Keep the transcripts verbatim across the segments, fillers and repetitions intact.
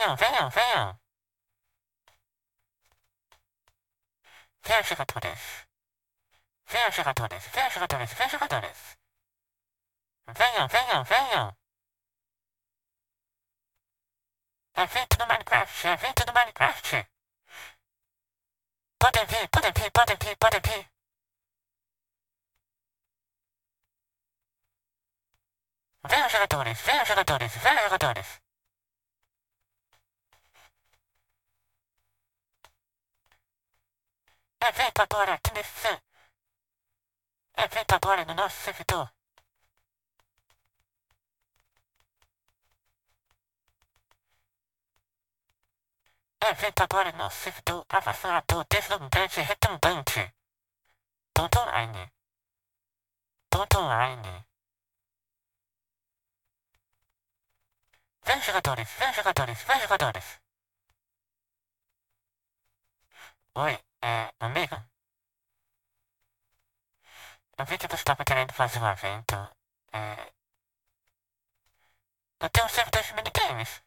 venham, venham, venham. Venham, jogadores. Venham, jogadores, venham, jogadores, venham, jogadores. Venham, venham, venham. Evento no Minecraft, evento no Minecraft. Podem vir, podem vir, podem vir, podem vir. Venham, jogadores, venham, jogadores, venham, jogadores. Evento agora aqui nesse... Evento agora no nosso servidor. Evento agora no nosso servidor avassalador, deslumbrante e retumbante. Ponto online. Ponto online. Vem jogadores, vem jogadores, vem jogadores. Oi, é, amigo? Eu vi que você estava querendo fazer um evento. É... Eu tenho um servidor de minigames.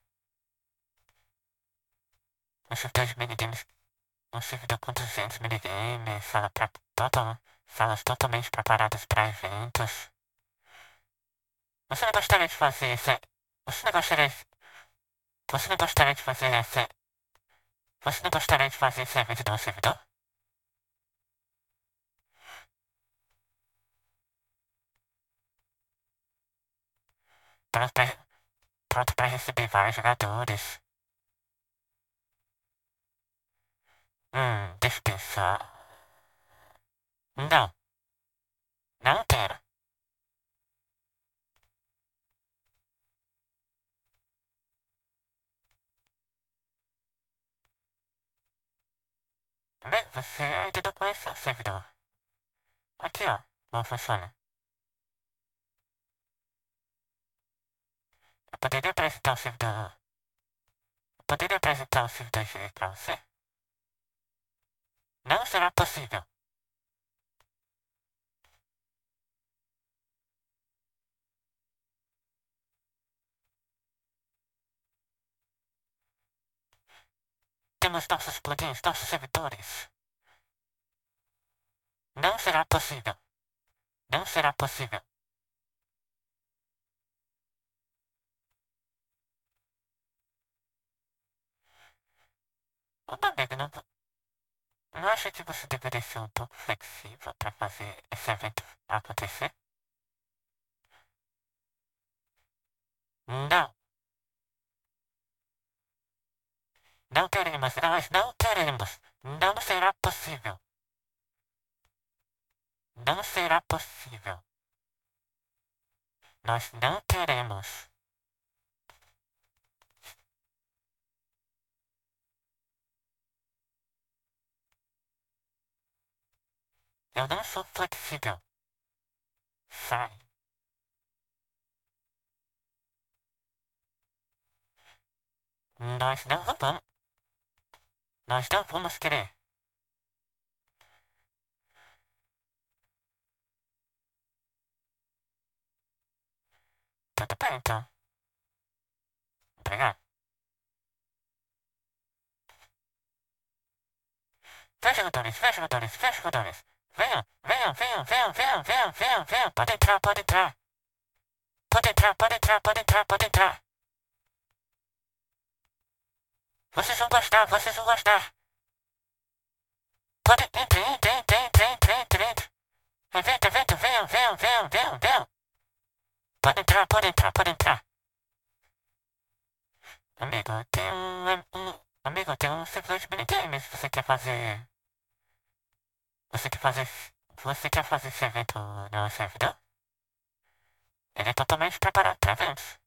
Um servidor de minigames. Um servidor com duzentos minigames, sala pra, total, salas totalmente preparadas para eventos. Você não gostaria de fazer esse... Você não gostaria de... Você não gostaria de fazer esse... Você não gostaria de fazer esse evento no servidor? Pronto pra, pronto pra receber vários jogadores. Hum, deixa eu pensar. Não. Não quero. Bem, você ainda não conhece o servidor. Aqui, ó. Como funciona. Eu poderia apresentar o servidor. Eu poderia apresentar o servidor direito pra você? Não será possível. Temos nossos plugins, nossos servidores. Não será possível. Não será possível. Ô, meu amigo, não, não acha que você deveria ser um pouco flexível pra fazer esse evento acontecer? Não. Não queremos, nós não queremos. Não será possível. Não será possível. Nós não queremos. Eu não sou flexível. Sai. Nós não vamos. Nós não vamos querer. Tudo bem, então. Obrigado. Vem, jogadores, vem, jogadores, vem, jogadores. Venham, venham, venham, venham, venham, venham, venham, venham. Pode entrar, pode entrar. Pode entrar, pode entrar, pode entrar, pode entrar. Vocês vão gostar, vocês vão gostar. Pode, entre, entre, entre, entre, entre, entre, entre. Evento, evento, venham, venham, venham, venham, venham. Pode entrar, pode entrar, pode entrar. Amigo, eu tenho um, um... Amigo, eu tenho um servidor de minigames. Você quer fazer... Você quer fazer... Você quer fazer esse evento no servidor? Ele é totalmente preparado para eventos.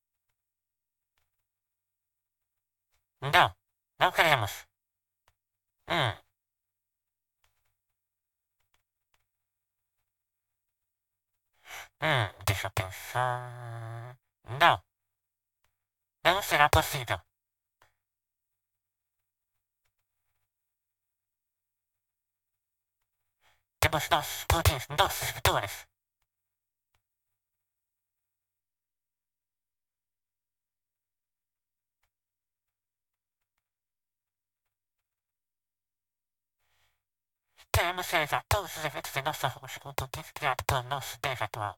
Não, não queremos. Hum. Hum, deixa eu pensar... Não. Não será possível. Temos nossos plugins, nossos servidores. Queremos realizar todos os eventos em nossa rua com o tempo criado pelo nosso dev atual.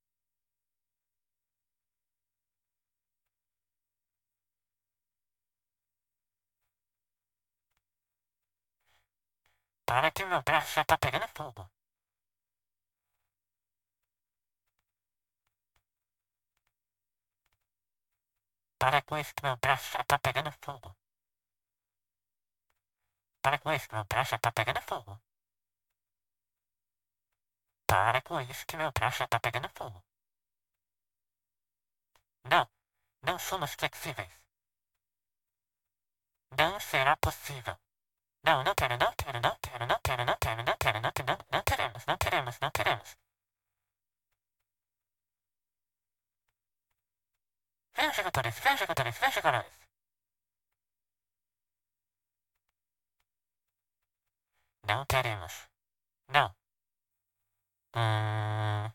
Para que meu braço já tá pegando fogo. Para com isso que meu braço já tá pegando fogo. Para com isso que meu braço já tá pegando fogo. Para com isso que meu braço já tá pegando fogo. Não, não somos flexíveis. Não será possível. Não, não quero, não quero, não quero, não quero, não quero, não quero, não quero, não, não queremos, não queremos, não queremos. Venham jogadores, venham jogadores, venham jogadores. Não queremos. Não. Hum...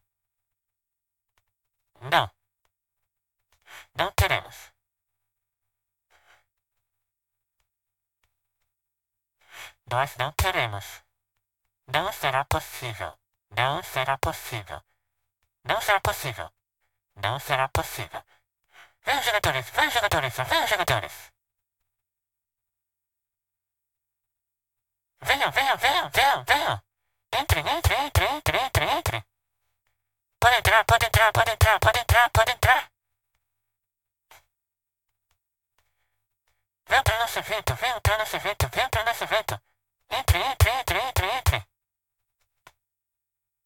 Não. Não queremos. Nós não queremos. Não será possível. Não será possível. Não será possível. Não será possível. Venham jogadores, venham jogadores, venham jogadores. Venham, venham, venham, venham, venham. Entrem, entrem, entrem, entrem, entrem, entrem. Pode entrar, pode entrar, pode entrar, pode entrar, pode entrar. Venham para nosso evento, venham para nosso evento, venham para nosso evento. Entre, entre, entre, entre, entre.